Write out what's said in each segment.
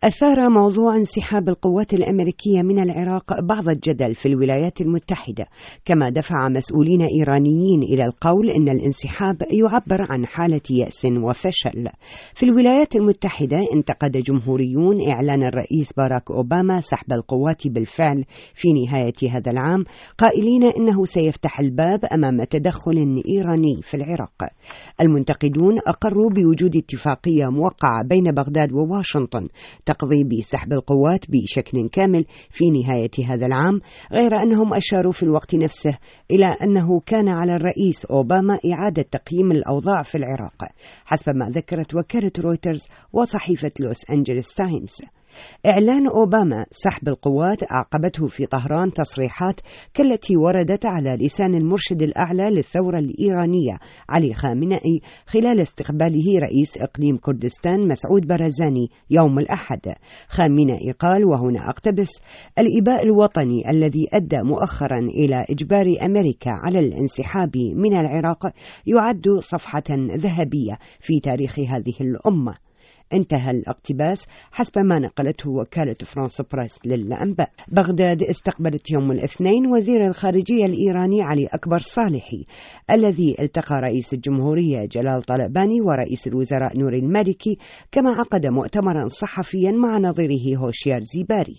أثار موضوع انسحاب القوات الأمريكية من العراق بعض الجدل في الولايات المتحدة، كما دفع مسؤولين إيرانيين إلى القول إن الانسحاب يعبر عن حالة يأس وفشل. في الولايات المتحدة انتقد جمهوريون إعلان الرئيس باراك أوباما سحب القوات بالفعل في نهاية هذا العام، قائلين إنه سيفتح الباب أمام تدخل إيراني في العراق. المنتقدون أقروا بوجود اتفاقية موقعة بين بغداد وواشنطن تقضي بسحب القوات بشكل كامل في نهاية هذا العام، غير أنهم أشاروا في الوقت نفسه إلى أنه كان على الرئيس أوباما إعادة تقييم الأوضاع في العراق، حسب ما ذكرت وكالة رويترز وصحيفة لوس أنجلس تايمز. إعلان أوباما سحب القوات أعقبته في طهران تصريحات كالتي وردت على لسان المرشد الأعلى للثورة الإيرانية علي خامنئي خلال استقباله رئيس إقليم كردستان مسعود برزاني يوم الأحد. خامنئي قال، وهنا أقتبس: الإباء الوطني الذي أدى مؤخرا إلى إجبار أمريكا على الانسحاب من العراق يعد صفحة ذهبية في تاريخ هذه الأمة. انتهى الاقتباس حسب ما نقلته وكالة فرانس بريس للأنباء. بغداد استقبلت يوم الاثنين وزير الخارجية الإيراني علي أكبر صالحي، الذي التقى رئيس الجمهورية جلال طلباني ورئيس الوزراء نور المالكي، كما عقد مؤتمرا صحفيا مع نظيره هوشيار زيباري.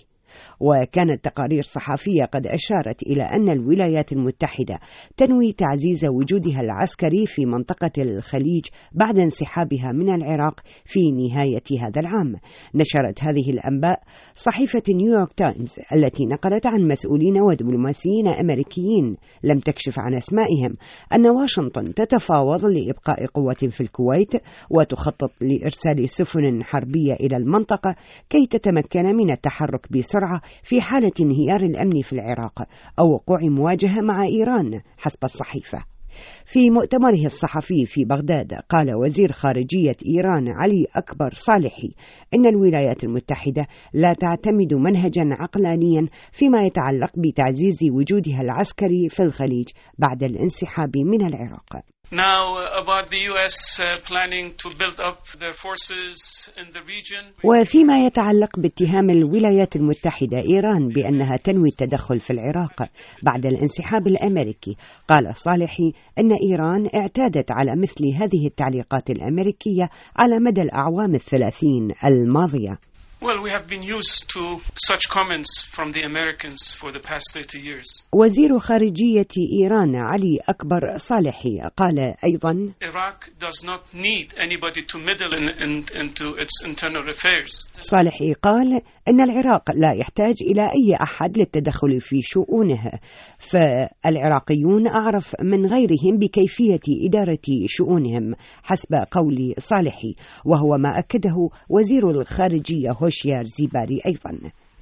وكانت تقارير صحفية قد أشارت إلى أن الولايات المتحدة تنوي تعزيز وجودها العسكري في منطقة الخليج بعد انسحابها من العراق في نهاية هذا العام. نشرت هذه الأنباء صحيفة نيويورك تايمز التي نقلت عن مسؤولين ودبلوماسيين أمريكيين لم تكشف عن أسمائهم أن واشنطن تتفاوض لإبقاء قوة في الكويت وتخطط لإرسال سفن حربية إلى المنطقة كي تتمكن من التحرك بسرعة في حالة انهيار الأمن في العراق أو وقوع مواجهة مع إيران، حسب الصحيفة. في مؤتمره الصحفي في بغداد قال وزير خارجية إيران علي أكبر صالحي إن الولايات المتحدة لا تعتمد منهجا عقلانيا فيما يتعلق بتعزيز وجودها العسكري في الخليج بعد الانسحاب من العراق. وفيما يتعلق باتهام الولايات المتحدة إيران بأنها تنوي التدخل في العراق بعد الانسحاب الأمريكي، قال صالحي أن إيران اعتادت على مثل هذه التعليقات الأمريكية على مدى الأعوام 30 الماضية. We have been used to such comments from the Americans for the past 30 years. وزير خارجية إيران علي أكبر صالحي قال أيضا: Iraq does not need anybody to meddle into its internal affairs. صالحي قال إن العراق لا يحتاج إلى أي أحد للتدخل في شؤونه، فالعراقيون أعرف من غيرهم بكيفية إدارة شؤونهم، حسب قول صالحي، وهو ما أكده وزير الخارجية هوشيار زيباري أيضا.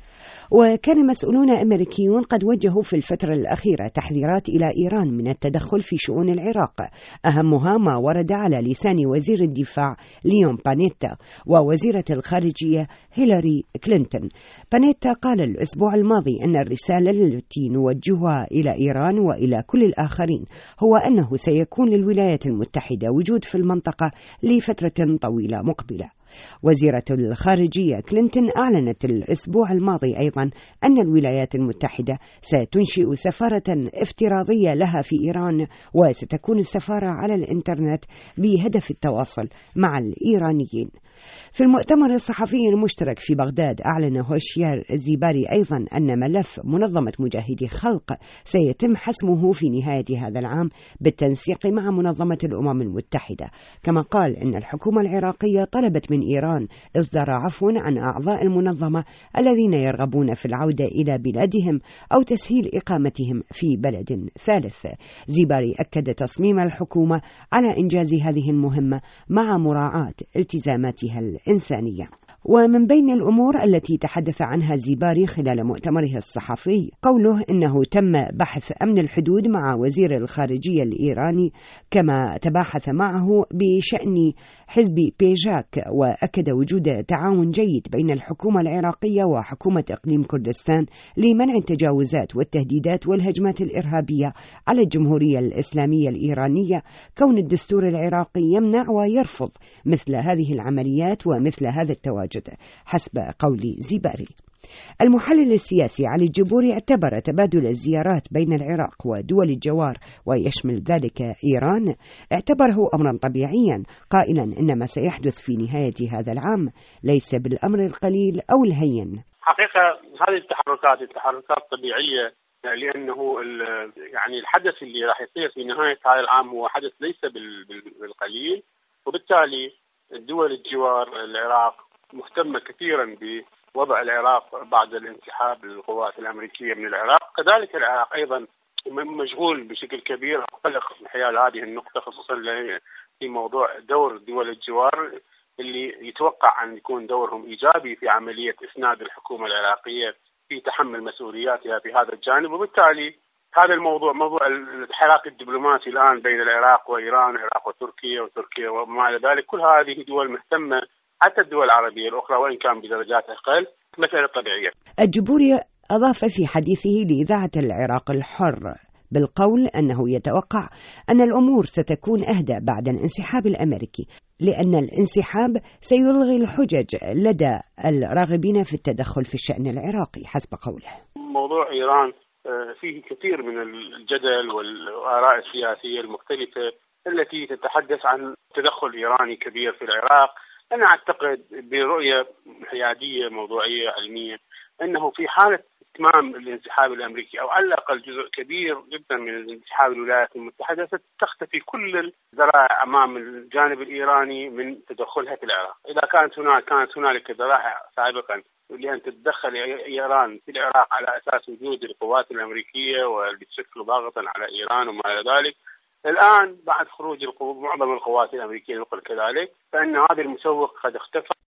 وكان مسؤولون أمريكيون قد وجهوا في الفترة الأخيرة تحذيرات إلى إيران من التدخل في شؤون العراق، أهمها ما ورد على لسان وزير الدفاع ليون بانيتا ووزيرة الخارجية هيلاري كلينتون. بانيتا قال الأسبوع الماضي أن الرسالة التي نوجهها إلى إيران وإلى كل الآخرين هو أنه سيكون للولايات المتحدة وجود في المنطقة لفترة طويلة مقبلة. وزيرة الخارجية كلينتون أعلنت الأسبوع الماضي أيضا أن الولايات المتحدة ستنشئ سفارة افتراضية لها في إيران، وستكون السفارة على الإنترنت بهدف التواصل مع الإيرانيين. في المؤتمر الصحفي المشترك في بغداد أعلن هوشيار زيباري أيضا أن ملف منظمة مجاهدي خلق سيتم حسمه في نهاية هذا العام بالتنسيق مع منظمة الأمم المتحدة، كما قال أن الحكومة العراقية طلبت من إيران إصدار عفو عن أعضاء المنظمة الذين يرغبون في العودة إلى بلادهم أو تسهيل إقامتهم في بلد ثالث. زيباري أكد تصميم الحكومة على إنجاز هذه المهمة مع مراعاة التزاماتها الإنسانية. ومن بين الأمور التي تحدث عنها زيباري خلال مؤتمره الصحفي قوله إنه تم بحث أمن الحدود مع وزير الخارجية الإيراني، كما تباحث معه بشأن حزب بيجاك، وأكد وجود تعاون جيد بين الحكومة العراقية وحكومة إقليم كردستان لمنع التجاوزات والتهديدات والهجمات الإرهابية على الجمهورية الإسلامية الإيرانية، كون الدستور العراقي يمنع ويرفض مثل هذه العمليات ومثل هذا التواجد المتواجدة حسب قول زيباري. المحلل السياسي علي الجبوري اعتبر تبادل الزيارات بين العراق ودول الجوار ويشمل ذلك إيران اعتبره أمرا طبيعيا، قائلا إن ما سيحدث في نهاية هذا العام ليس بالأمر القليل أو الهين. حقيقة هذه التحركات طبيعية، لأنه يعني الحدث اللي راح يصير في نهاية هذا العام هو حدث ليس بالقليل، وبالتالي الدول الجوار العراق مهتمة كثيرا بوضع العراق بعد الانسحاب للقوات الأمريكية من العراق. كذلك العراق أيضا مشغول بشكل كبير وقلق حيال هذه النقطة، خصوصا في موضوع دور دول الجوار اللي يتوقع أن يكون دورهم إيجابي في عملية إسناد الحكومة العراقية في تحمل مسؤولياتها في هذا الجانب. وبالتالي هذا الموضوع، موضوع الحراك الدبلوماسي الآن بين العراق وإيران، العراق وتركيا وما إلى ذلك، كل هذه دول مهتمة، حتى الدول العربية الأخرى وإن كان بدرجات أقل، مسألة طبيعية. الجبوري أضاف في حديثه لإذاعة العراق الحر بالقول أنه يتوقع أن الأمور ستكون أهدى بعد الانسحاب الأمريكي، لأن الانسحاب سيلغي الحجج لدى الراغبين في التدخل في الشأن العراقي حسب قوله. موضوع إيران فيه كثير من الجدل والآراء السياسية المختلفة التي تتحدث عن تدخل إيراني كبير في العراق. أنا أعتقد برؤية حيادية موضوعية علمية أنه في حالة إتمام الانسحاب الأمريكي أو على الأقل جزء كبير جدا من انسحاب الولايات المتحدة، ستختفي كل الذرائع أمام الجانب الإيراني من تدخلها في العراق. إذا كانت هنالك ذرائع سابقا لأن تتدخل إيران في العراق على أساس وجود القوات الأمريكية واللي تشكل ضغطا على إيران وما إلى ذلك، الآن بعد خروج معظم القوات الأمريكية كذلك، فإن هذا المسوق قد اختفى.